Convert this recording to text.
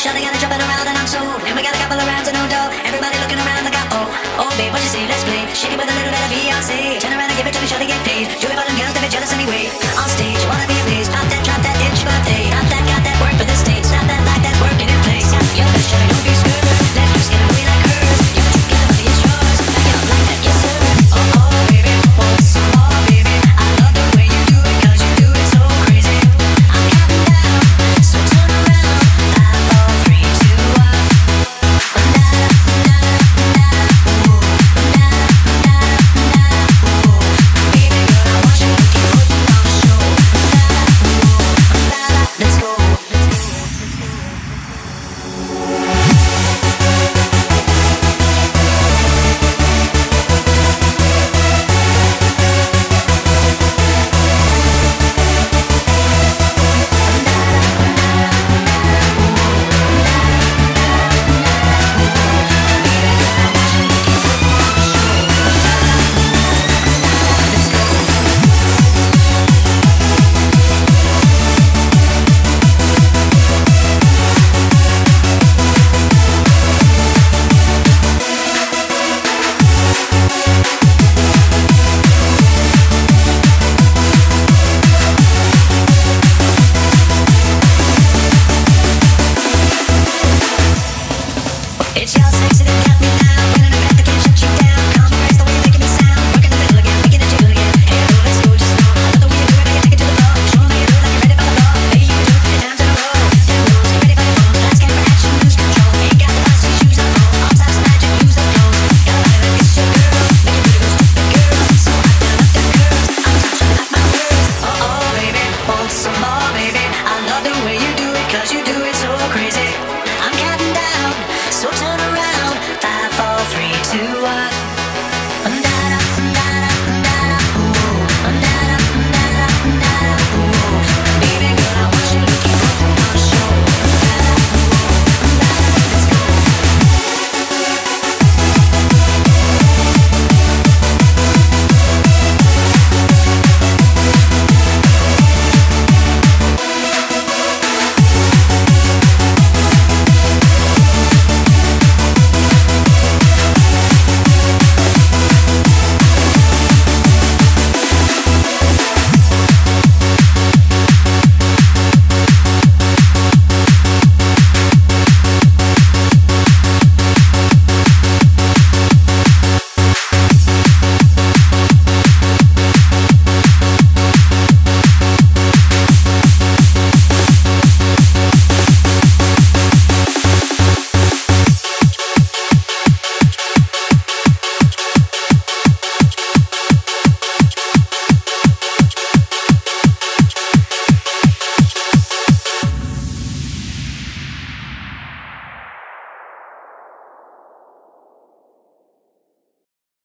shouting and jumping around and I'm sold. And we got a couple of rounds of no dough. Everybody looking around like oh, oh babe, what you say? Let's play. Shake it with a little